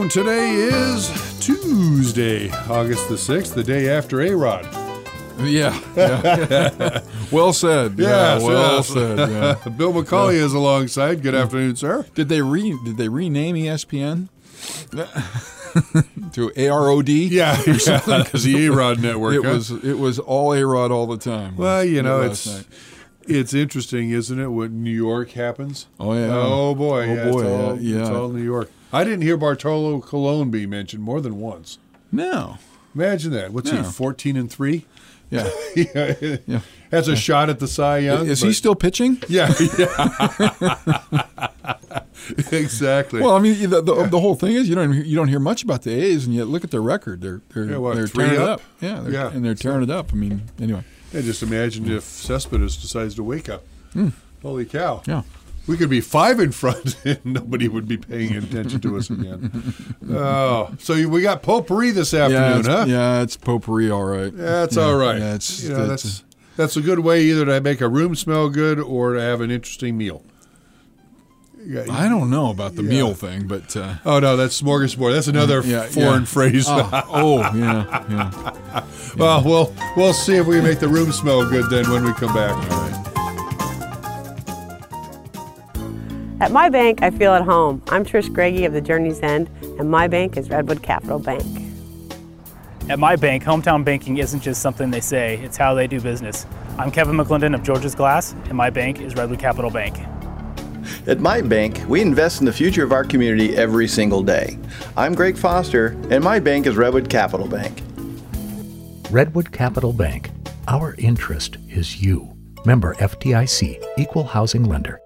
afternoon. Today is Tuesday, August the 6th, the day after A-Rod. Yeah. Well said. Yes, well yes. said. Yeah. Bill McCauley is alongside. Good afternoon, sir. Did they rename ESPN to AROD? Yeah, because the A-Rod network. It was all A-Rod all the time. Well, you know, last night. it's interesting, isn't it, when New York happens? Oh yeah. Oh boy. Yeah. It's all New York. I didn't hear Bartolo Colon be mentioned more than once. No. Imagine that. What's he? 14-3. Yeah. yeah. That's a shot at the Cy Young. Is he still pitching? Yeah. Exactly. Well, I mean, the whole thing is you don't hear much about the A's, and yet look at their record. They're tearing it up. Yeah, and they're tearing it up. I mean, anyway. Yeah, just imagine if Cespedes decides to wake up. Holy cow! Yeah, we could be 5 in front, and nobody would be paying attention to us again. Oh, so we got potpourri this afternoon, huh? Yeah, it's potpourri, all right. That's all right. Yeah, that's a good way either to make a room smell good or to have an interesting meal. I don't know about the meal thing, but oh no, that's smorgasbord. That's another foreign phrase. Yeah. Well, we'll see if we can make the room smell good then when we come back. All right. At my bank, I feel at home. I'm Trish Greggy of the Journey's End, and my bank is Redwood Capital Bank. At my bank, hometown banking isn't just something they say, it's how they do business. I'm Kevin McClendon of George's Glass, and my bank is Redwood Capital Bank. At my bank, we invest in the future of our community every single day. I'm Greg Foster, and my bank is Redwood Capital Bank. Redwood Capital Bank. Our interest is you. Member FDIC, Equal Housing Lender.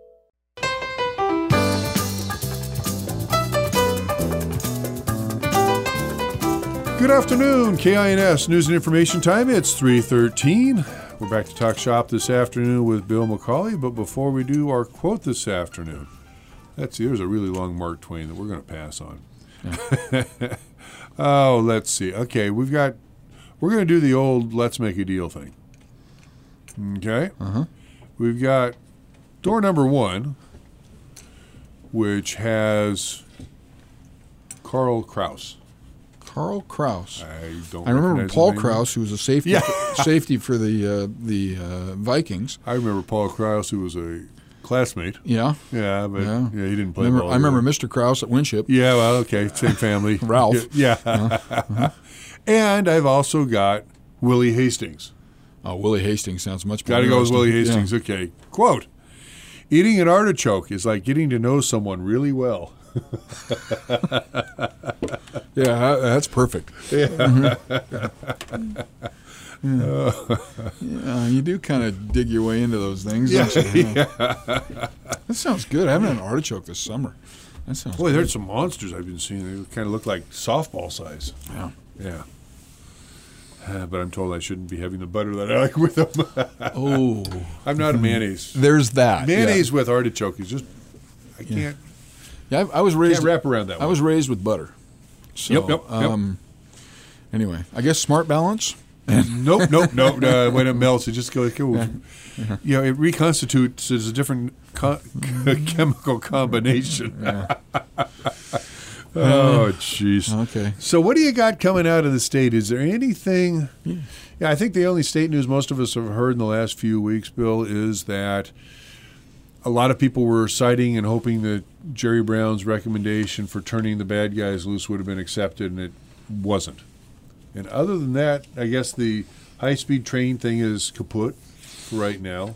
Good afternoon, KINS News and Information Time. It's 3:13. We're back to talk shop this afternoon with Bill McCauley, but before we do our quote this afternoon, there's a really long Mark Twain that we're going to pass on. Yeah. Oh, let's see. Okay, we're going to do the old let's make a deal thing. Okay? Uh-huh. We've got door number 1, which has Karl Kraus. Karl Kraus. I remember Paul Kraus, who was a safety for the Vikings. I remember Paul Kraus, who was a classmate. Yeah. Yeah, but he didn't play ball. I remember Mr. Kraus at Winship. Yeah, well, okay, same family. Ralph. Yeah. Uh-huh. And I've also got Willie Hastings. Oh, Willie Hastings sounds much better. Got to go with Willie Hastings. Yeah. Okay. Quote, eating an artichoke is like getting to know someone really well. Yeah, that's perfect. Yeah. Yeah, you do kind of dig your way into those things. Don't you? Yeah. That sounds good. I haven't had an artichoke this summer. That sounds Boy, good. there's some monsters I've been seeing. They kind of look like softball size. Yeah. But I'm told I shouldn't be having the butter that I like with them. Oh. I'm not a mayonnaise. There's that. Mayonnaise with artichoke is just, I can't. Yeah, I was raised. Can't wrap around that one. I was raised with butter. So, Yep. Anyway, I guess Smart Balance. Nope. When it melts, it just goes. You know, it reconstitutes as a different chemical combination. Yeah. Oh, jeez. Okay. So what do you got coming out of the state? Is there anything? Yeah, I think the only state news most of us have heard in the last few weeks, Bill, is that a lot of people were citing and hoping that Jerry Brown's recommendation for turning the bad guys loose would have been accepted, and it wasn't. And other than that, I guess the high-speed train thing is kaput for right now.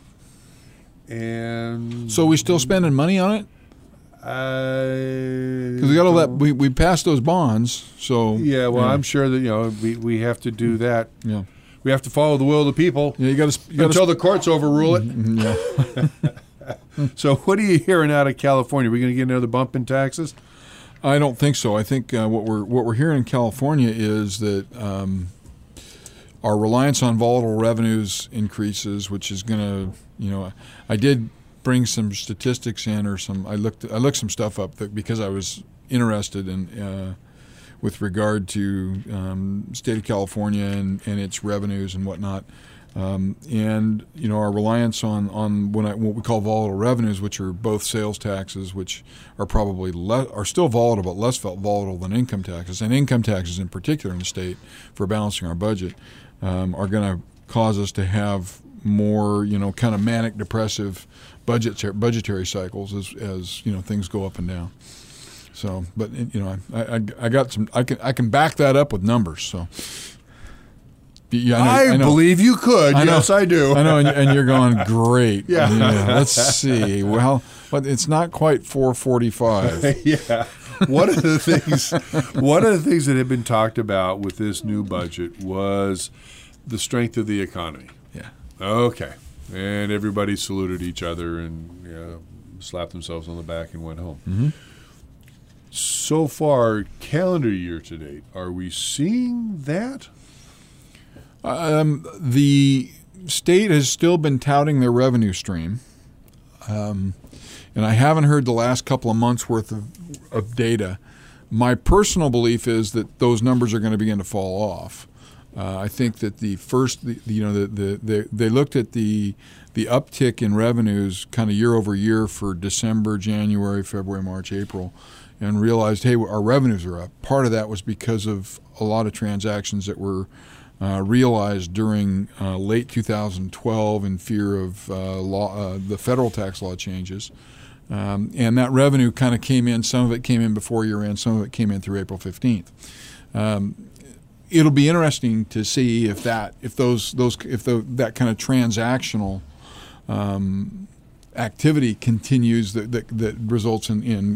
And So we still spending money on it? Because we got all that. We passed those bonds, so yeah. Well, I'm sure that we have to do that. Yeah. We have to follow the will of the people. Yeah, you got to until the courts overrule it. Yeah. So, what are you hearing out of California? Are we going to get another bump in taxes? I don't think so. I think what we're hearing in California is that our reliance on volatile revenues increases, which is going to, I did bring some statistics in, or I looked some stuff up because I was interested in with regard to state of California and its revenues and whatnot. And our reliance on what we call volatile revenues, which are both sales taxes, which are probably are still volatile but less volatile than income taxes, and income taxes in particular in the state for balancing our budget, are going to cause us to have more kind of manic depressive budgetary cycles as things go up and down. So, but I got some. I can back that up with numbers. So. Yeah, I believe you could. Yes, I do. I know, and you're going great. Yeah. Let's see. Well, but it's not quite 4:45. Yeah. One of the things that had been talked about with this new budget was the strength of the economy. Yeah. Okay. And everybody saluted each other and slapped themselves on the back and went home. Mm-hmm. So far, calendar year to date, are we seeing that? The state has still been touting their revenue stream, and I haven't heard the last couple of months' worth of data. My personal belief is that those numbers are going to begin to fall off. I think that they looked at the uptick in revenues kind of year over year for December, January, February, March, April, and realized, hey, our revenues are up. Part of that was because of a lot of transactions that were realized during late 2012 in fear of the federal tax law changes. And that revenue kind of came in. Some of it came in before year end. Some of it came in through April 15th. It'll be interesting to see if that kind of transactional activity continues that results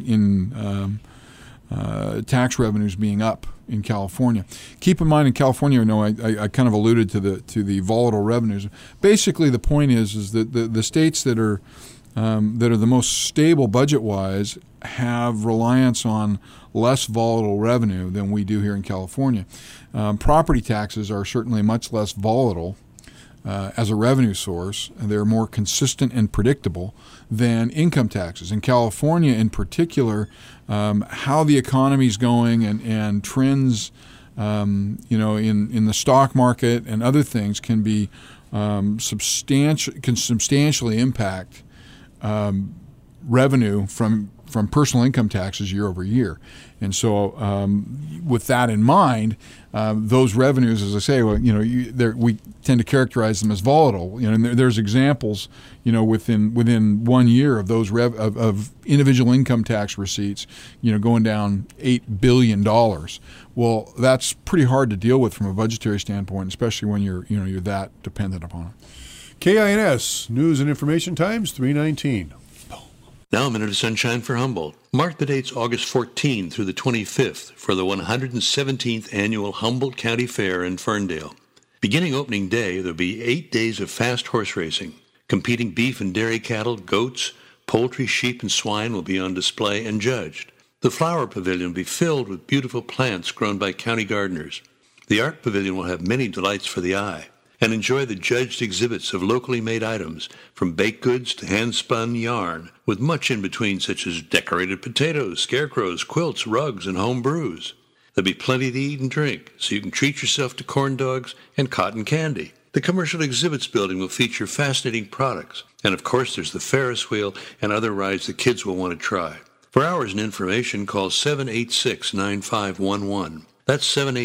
in tax revenues being up in California. Keep in mind, in California, I kind of alluded to the volatile revenues. Basically, the point is that the states that are the most stable budget-wise have reliance on less volatile revenue than we do here in California. Property taxes are certainly much less volatile as a revenue source, and they're more consistent and predictable than income taxes. In California, in particular, how the economy's going and trends, in the stock market and other things can be substantially impact revenue from personal income taxes year over year. And so with that in mind, those revenues, as I say, we tend to characterize them as volatile. And there's examples, within 1 year of those of individual income tax receipts, going down $8 billion. Well, that's pretty hard to deal with from a budgetary standpoint, especially when you're that dependent upon it. KINS News and Information Times 319. Now a minute of sunshine for Humboldt. Mark the dates August 14 through the 25th for the 117th Annual Humboldt County Fair in Ferndale. Beginning opening day, there'll be 8 days of fast horse racing. Competing beef and dairy cattle, goats, poultry, sheep, and swine will be on display and judged. The flower pavilion will be filled with beautiful plants grown by county gardeners. The art pavilion will have many delights for the eye. And enjoy the judged exhibits of locally made items, from baked goods to hand-spun yarn, with much in between, such as decorated potatoes, scarecrows, quilts, rugs, and home brews. There'll be plenty to eat and drink, so you can treat yourself to corn dogs and cotton candy. The Commercial Exhibits Building will feature fascinating products, and of course there's the Ferris wheel and other rides the kids will want to try. For hours and information, call 786-9511. That's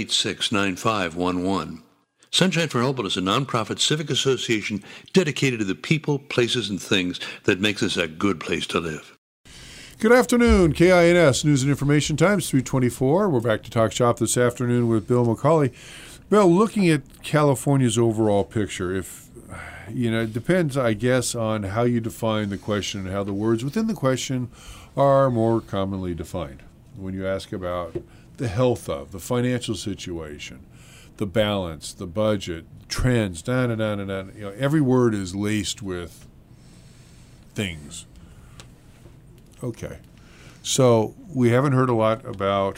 786-9511. Sunshine for Humboldt is a nonprofit civic association dedicated to the people, places, and things that makes us a good place to live. Good afternoon, KINS News and Information Times 324. We're back to Talk Shop this afternoon with Bill McCauley. Bill, looking at California's overall picture, it depends, I guess, on how you define the question and how the words within the question are more commonly defined. When you ask about the health of, the financial situation, the balance, the budget, trends, every word is laced with things. Okay. So we haven't heard a lot about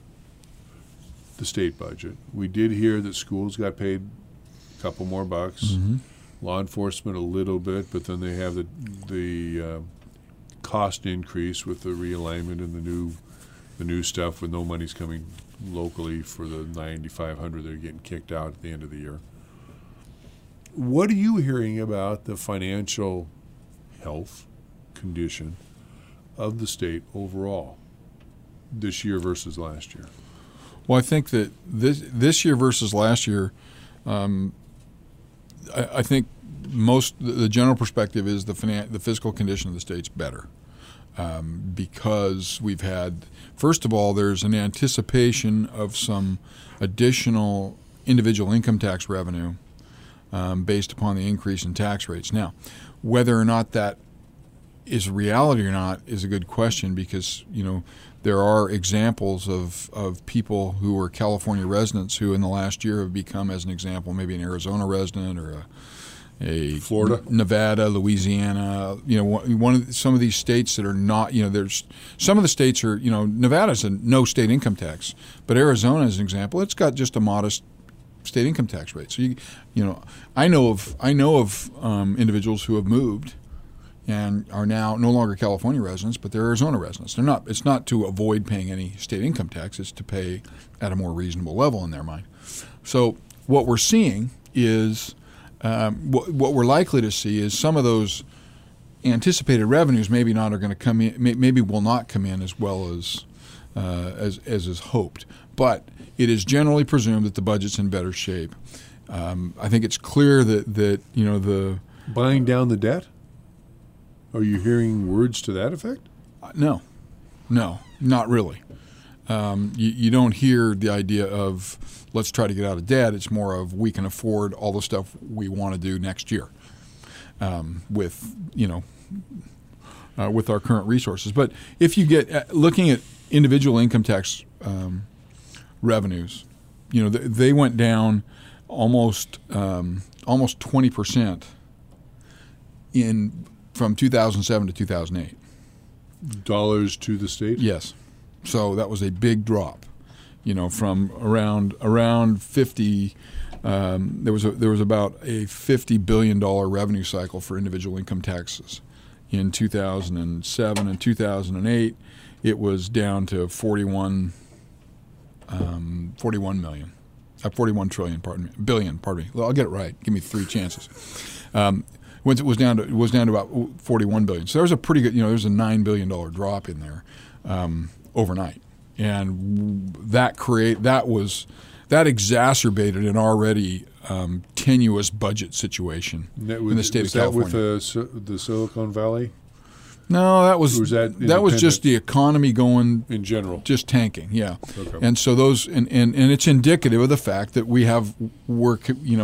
the state budget. We did hear that schools got paid a couple more bucks. Mm-hmm. Law enforcement a little bit, but then they have the cost increase with the realignment and the new stuff with no money's coming locally for the $9,500 that are getting kicked out at the end of the year. What are you hearing about the financial health condition of the state overall this year versus last year? Well, I think that this year versus last year, I think the general perspective is the fiscal condition of the state's better, because we've had, first of all, there's an anticipation of some additional individual income tax revenue based upon the increase in tax rates. Now, whether or not that is reality or not is a good question, because there are examples of people who were California residents who in the last year have become, as an example, maybe an Arizona resident or a Florida, Nevada, Louisiana. Some of these states that are not. There's some of the states are. Nevada's a no state income tax, but Arizona, as an example, it's got just a modest state income tax rate. So I know of individuals who have moved and are now no longer California residents, but they're Arizona residents. They're not. It's not to avoid paying any state income tax. It's to pay at a more reasonable level in their mind. So what we're seeing is what we're likely to see is some of those anticipated revenues maybe not are going to come in. Maybe will not come in as well as is hoped. But it is generally presumed that the budget's in better shape. I think it's clear that the buying down the debt. Are you hearing words to that effect? No, not really. You don't hear the idea of let's try to get out of debt. It's more of we can afford all the stuff we want to do next year with our current resources. But if you get looking at individual income tax revenues, they went down almost 20% from 2007 to 2008. Dollars to the state? Yes. So that was a big drop, from around 50. There was about a $50 billion revenue cycle for individual income taxes in 2007 and 2008. It was down to 41 trillion. Billion. Pardon me. Well, I'll get it right. Give me 3 chances. It was down to about 41 billion. So there was a pretty good. There's a $9 billion drop in there overnight, and that exacerbated an already tenuous budget situation in the state of California. Was that with the Silicon Valley? No, that was just the economy going in general, just tanking. Yeah, okay. And so those and it's indicative of the fact that we're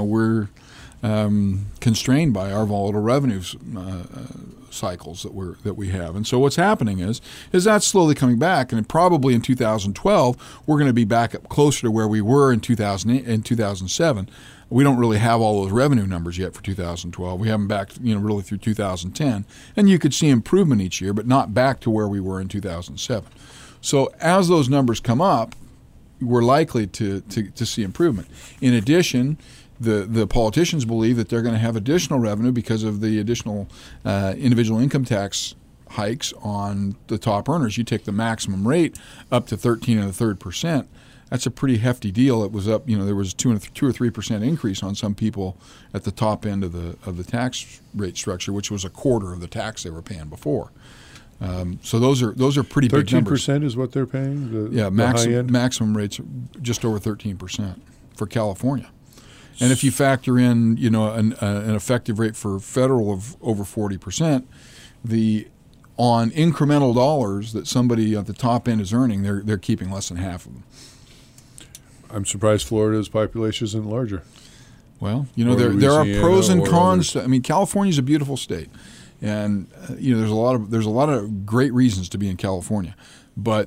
constrained by our volatile revenues cycles that we have. And so what's happening is that's slowly coming back, and probably in 2012 we're going to be back up closer to where we were in 2008 and 2007. We don't really have all those revenue numbers yet for 2012. We haven't back really through 2010, and you could see improvement each year, but not back to where we were in 2007. So as those numbers come up, we're likely to see improvement. In addition, the politicians believe that they're going to have additional revenue because of the additional individual income tax hikes on the top earners. You take the maximum rate up to 13 1/3%. That's a pretty hefty deal. It was up. There was 2 or 3% increase on some people at the top end of the tax rate structure, which was a quarter of the tax they were paying before. So those are pretty big numbers. 13% is what they're paying. Maximum rates just over 13% for California. And if you factor in, an effective rate for federal of over 40%, on incremental dollars that somebody at the top end is earning, they're keeping less than half of them. I'm surprised Florida's population isn't larger. Well, there are pros and cons. I mean, California's a beautiful state, and there's a lot of great reasons to be in California, but.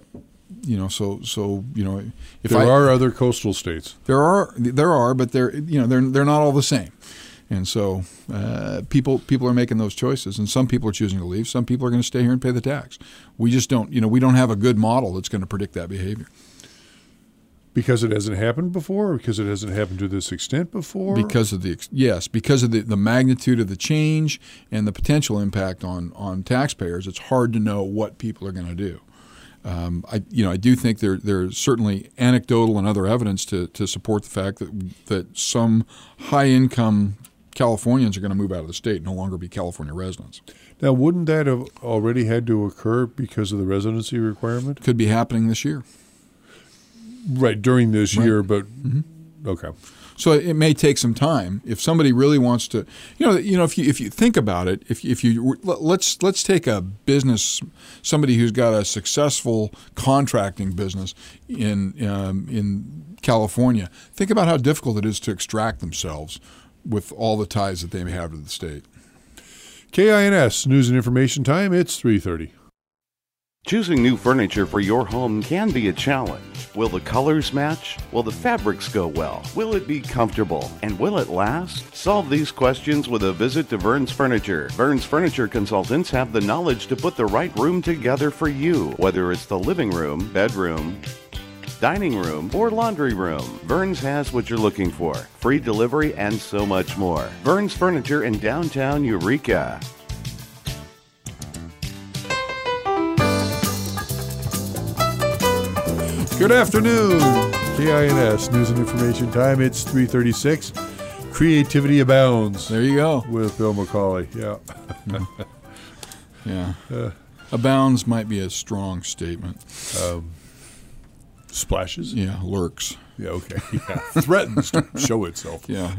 If there are other coastal states. There are, but they're not all the same, and so people are making those choices, and some people are choosing to leave. Some people are going to stay here and pay the tax. We just don't, we don't have a good model that's going to predict that behavior. Because it hasn't happened before, or because it hasn't happened to this extent before? Because of the magnitude of the change and the potential impact on taxpayers. It's hard to know what people are going to do. I do think there's certainly anecdotal and other evidence to support the fact that some high income Californians are going to move out of the state, no longer be California residents. Now, wouldn't that have already had to occur because of the residency requirement? Could be happening this year. Right, during this year, but okay. So it may take some time if somebody really wants to. If you think about it, let's take a business, somebody who's got a successful contracting business in California. Think about how difficult it is to extract themselves with all the ties that they may have to the state. KINS News and Information Time. It's 3:30. Choosing new furniture for your home can be a challenge. Will the colors match? Will the fabrics go well? Will it be comfortable? And will it last? Solve these questions with a visit to Vern's Furniture. Vern's Furniture consultants have the knowledge to put the right room together for you, whether it's the living room, bedroom, dining room, or laundry room. Vern's has what you're looking for. Free delivery and so much more. Vern's Furniture in downtown Eureka. Good afternoon. KINS News and Information Time. It's 3:36. Creativity abounds. There you go. With Bill McCauley. Yeah. Yeah. Abounds might be a strong statement. Splashes? Yeah, lurks. Yeah, okay. Yeah. Threatens to show itself. Yeah.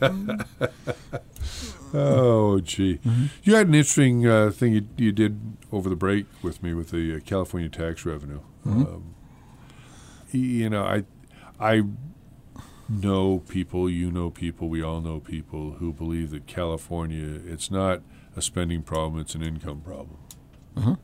Oh, gee. Mm-hmm. You had an interesting thing you did over the break with me with the California tax revenue. Mm-hmm. I know people, you know people, we all know people who believe that California, it's not a spending problem, it's an income problem. Uh-huh.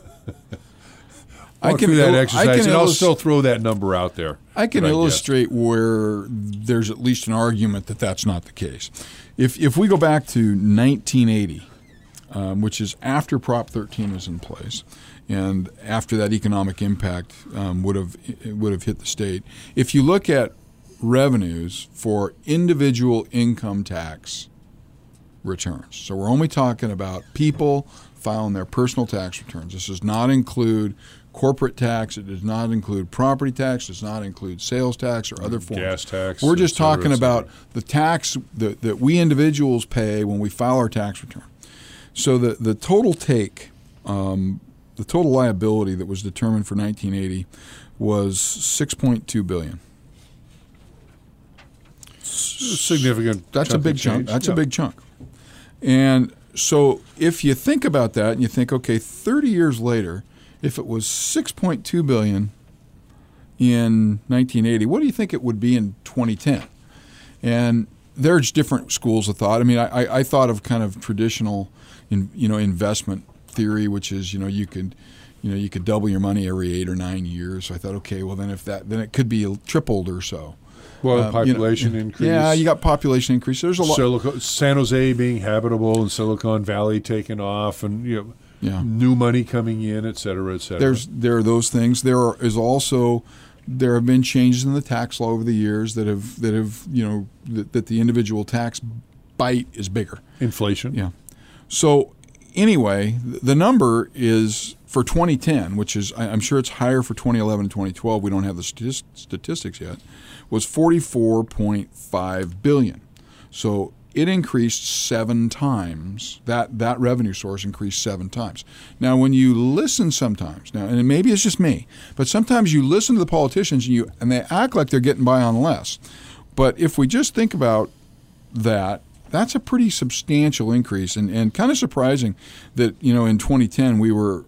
I can do that exercise, and I'll still throw that number out there. I can illustrate where there's at least an argument that that's not the case. If we go back to 1980, which is after Prop 13 was in place, and after that economic impact would have hit the state. If you look at revenues for individual income tax returns, so we're only talking about people filing their personal tax returns. This does not include corporate tax. It does not include property tax. It does not include sales tax or other forms. Gas tax. We're just talking about the tax that we individuals pay when we file our tax return. So the total take. The total liability that was determined for 1980 was $6.2 billion. Significant. That's a big chunk. That's a big chunk. And so if you think about that and you think, okay, 30 years later, if it was $6.2 billion in 1980, what do you think it would be in 2010? And there's different schools of thought. I mean, I thought of kind of traditional, investment theory, which is you could double your money every 8 or 9 years. So I thought, okay, well then then it could be tripled or so. Well, population increase. Yeah, you got population increase. There's a lot. San Jose being habitable and Silicon Valley taking off, and new money coming in, et cetera, et cetera. There are those things. There have been changes in the tax law over the years that have that the individual tax bite is bigger. Inflation. Yeah. So. Anyway, the number is for 2010, which is I'm sure it's higher for 2011 and 2012. We don't have the statistics yet. Was $44.5 billion. So it increased 7 times. That revenue source increased 7 times. Now, when you listen sometimes, and maybe it's just me, but sometimes you listen to the politicians and they act like they're getting by on less. But if we just think about that. That's a pretty substantial increase, and kind of surprising that in 2010 we were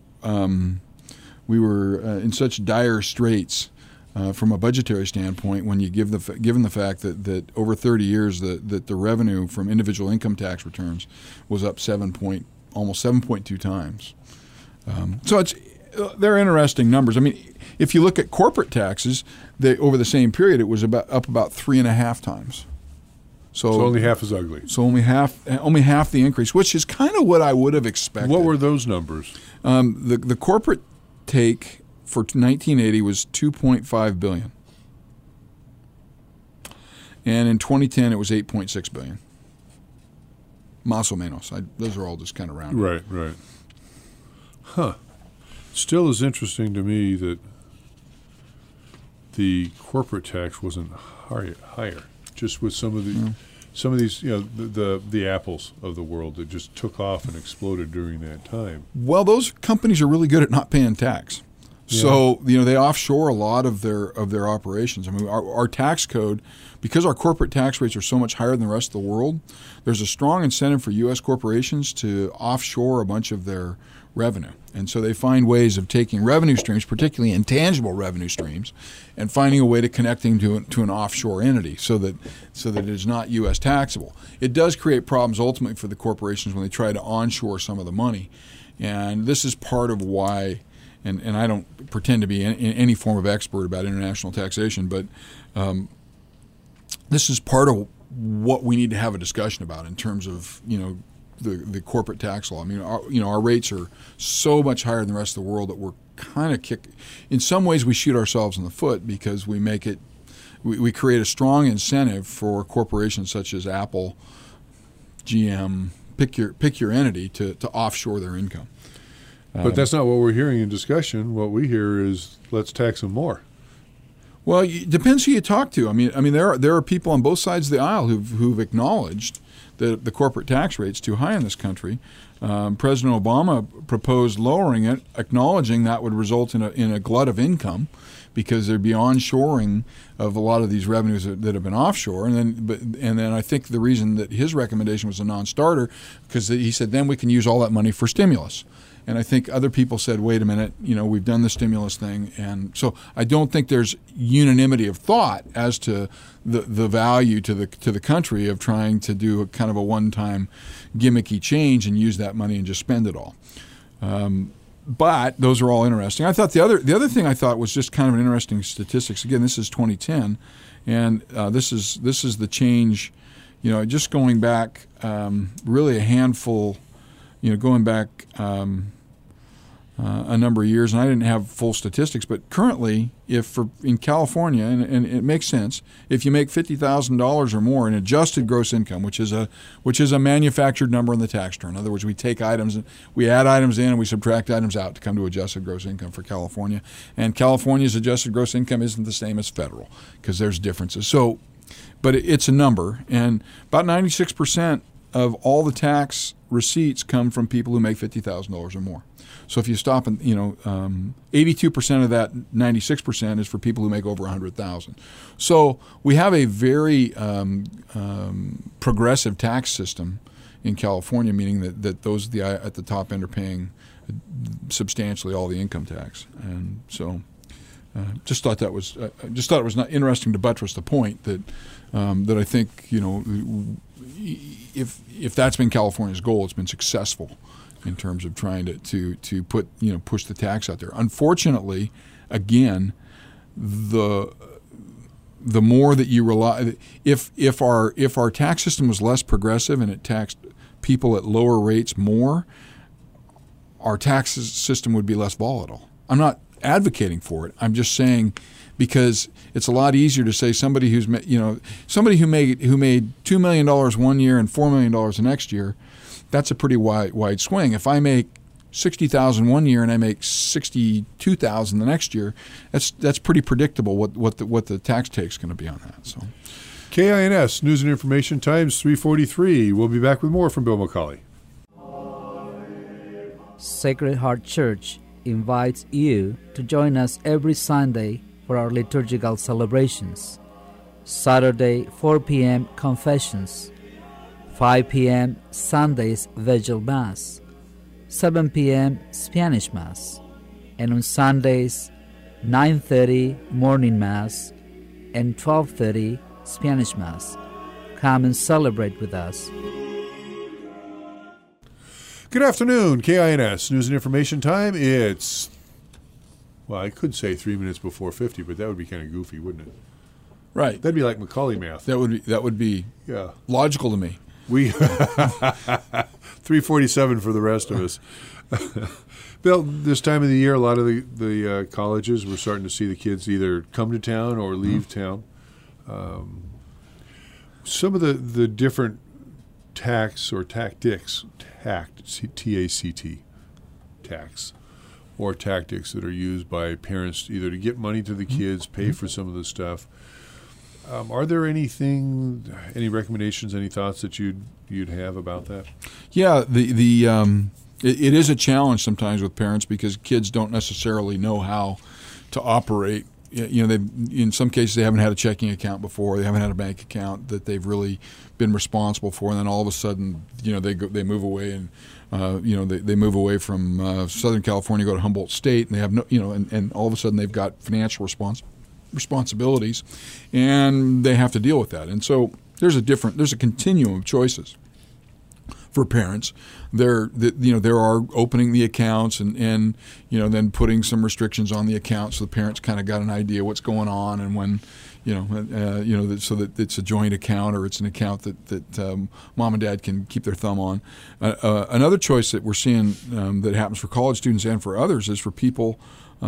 in such dire straits from a budgetary standpoint. When you given the fact that over 30 years that the revenue from individual income tax returns was up almost 7.2 times. So they're interesting numbers. I mean, if you look at corporate taxes, over the same period it was up about 3.5 times. So only half as ugly. So only half the increase, which is kind of what I would have expected. What were those numbers? The corporate take for 1980 was $2.5 billion, and in 2010 it was $8.6 billion. Más o menos. Those are all just kind of rounded. Right. Huh. Still is interesting to me that the corporate tax wasn't higher. Just with some of some of these, the Apples of the world that just took off and exploded during that time. Well, those companies are really good at not paying tax. Yeah. So, they offshore a lot of their operations. I mean, our tax code, because our corporate tax rates are so much higher than the rest of the world, there's a strong incentive for U.S. corporations to offshore a bunch of their revenue. And so they find ways of taking revenue streams, particularly intangible revenue streams, and finding a way to connecting to an offshore entity so that it is not U.S. taxable. It does create problems ultimately for the corporations when they try to onshore some of the money. And this is part of why, and I don't pretend to be in any form of expert about international taxation, but this is part of what we need to have a discussion about in terms of, the corporate tax law. I mean, our rates are so much higher than the rest of the world that we're kind of in some ways we shoot ourselves in the foot because we make it, we create a strong incentive for corporations such as Apple, GM, pick your entity to offshore their income. But that's not what we're hearing in discussion. What we hear is let's tax them more. Well, it depends who you talk to. I mean, there are people on both sides of the aisle who've acknowledged that the corporate tax rate's too high in this country. President Obama proposed lowering it, acknowledging that would result in a glut of income because there'd be onshoring of a lot of these revenues that have been offshore. And then I think the reason that his recommendation was a non-starter because he said then we can use all that money for stimulus. And I think other people said, wait a minute, we've done the stimulus thing. And so I don't think there's unanimity of thought as to the value to the country of trying to do a kind of a one-time gimmicky change and use that money and just spend it all. But those are all interesting. I thought the other thing I thought was just kind of an interesting statistics. Again, this is 2010, and this is the change, just going back really a handful, going back a number of years, and I didn't have full statistics, but currently, in California, and it makes sense, if you make $50,000 or more in adjusted gross income, which is a manufactured number in the tax return. In other words, we take items, we add items in, and we subtract items out to come to adjusted gross income for California. And California's adjusted gross income isn't the same as federal because there's differences. So, but it's a number, and about 96% of all the tax receipts come from people who make $50,000 or more. So if you stop and 82% of that 96% is for people who make over $100,000. So we have a very progressive tax system in California, meaning that those at the top end are paying substantially all the income tax, and so just thought it was not interesting to buttress the point that I think if that's been California's goal, it's been successful in terms of trying to put push the tax out there. Unfortunately, again, the more that you rely, if our tax system was less progressive and it taxed people at lower rates more, our tax system would be less volatile. I'm not advocating for it. I'm just saying because it's a lot easier to say somebody who made $2 million one year and $4 million the next year. That's a pretty wide swing. If I make $60,000 one year and I make $62,000 the next year, that's pretty predictable what the tax take is going to be on that. So, KINS News and Information Times 3:43. We'll be back with more from Bill McCauley. Sacred Heart Church invites you to join us every Sunday for our liturgical celebrations. Saturday, 4 p.m. Confessions. 5 p.m. Sunday's Vigil Mass, 7 p.m. Spanish Mass, and on Sundays, 9:30 Morning Mass and 12:30 Spanish Mass. Come and celebrate with us. Good afternoon, KINS News and Information Time. It's, well, I could say 3 minutes before 50, but that would be kind of goofy, wouldn't it? Right. That'd be like Macaulay math. That would be logical to me. We 3:47 for the rest of us. Bill, this time of the year, a lot of the colleges, we're starting to see the kids either come to town or leave town. Some of the different tax or tactics, T-A-C-T, tax, or tactics that are used by parents either to get money to the kids, pay for some of the stuff. Are there any recommendations, any thoughts that you'd have about that? Yeah, it is a challenge sometimes with parents because kids don't necessarily know how to operate. You know, in some cases they haven't had a checking account before, they haven't had a bank account that they've really been responsible for, and then all of a sudden, you know, they move away and they move away from Southern California, go to Humboldt State, and they have no, you know, and all of a sudden they've got financial responsibilities, and they have to deal with that. And so there's a continuum of choices for parents. There are opening the accounts and then putting some restrictions on the account so the parents kind of got an idea what's going on, and when so that it's a joint account or it's an account that mom and dad can keep their thumb on. Another choice that we're seeing that happens for college students and for others is for people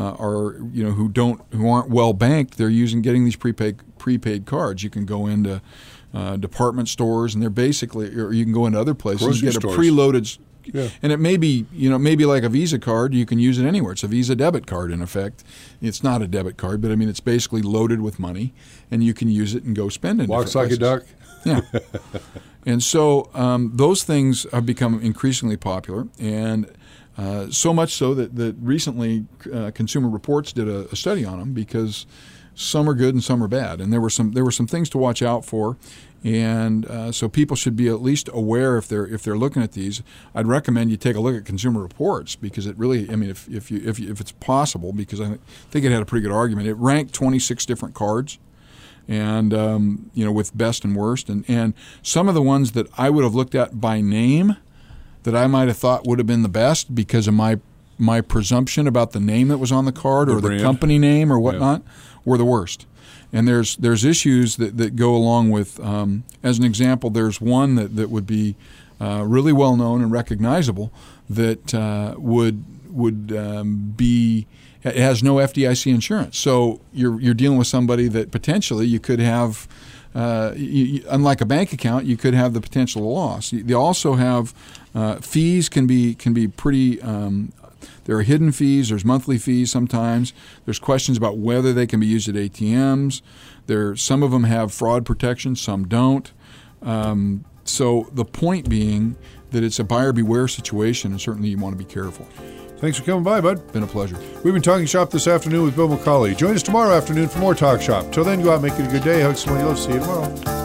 who aren't well banked. They're getting these prepaid cards. You can go into department stores, and they're basically, or you can go into other places and get stores. A preloaded. Yeah. And it may be like a Visa card. You can use it anywhere. It's a Visa debit card in effect. It's not a debit card, but I mean it's basically loaded with money, and you can use it and go spend it. Walks like a duck. Yeah. And so those things have become increasingly popular, and so much so that recently Consumer Reports did a study on them because some are good and some are bad, and there were some things to watch out for, and so people should be at least aware if they're looking at these. I'd recommend you take a look at Consumer Reports because it really, I mean, if it's possible, because I think it had a pretty good argument. It ranked 26 different cards, and with best and worst, and some of the ones that I would have looked at by name that I might have thought would have been the best because of my presumption about the name that was on the card or the company name or whatnot, were the worst. And there's issues that go along with, as an example, there's one that would be really well known and recognizable that would be, it has no FDIC insurance. So you're dealing with somebody that potentially you could have, unlike a bank account, you could have the potential loss. They also have fees can be pretty. There are hidden fees. There's monthly fees sometimes. There's questions about whether they can be used at ATMs. Some of them have fraud protection, some don't. So the point being that it's a buyer beware situation, and certainly you want to be careful. Thanks for coming by, bud. Been a pleasure. We've been talking shop this afternoon with Bill McCauley. Join us tomorrow afternoon for more Talk Shop. Till then, go out and make it a good day. Hug someone you love. See you tomorrow.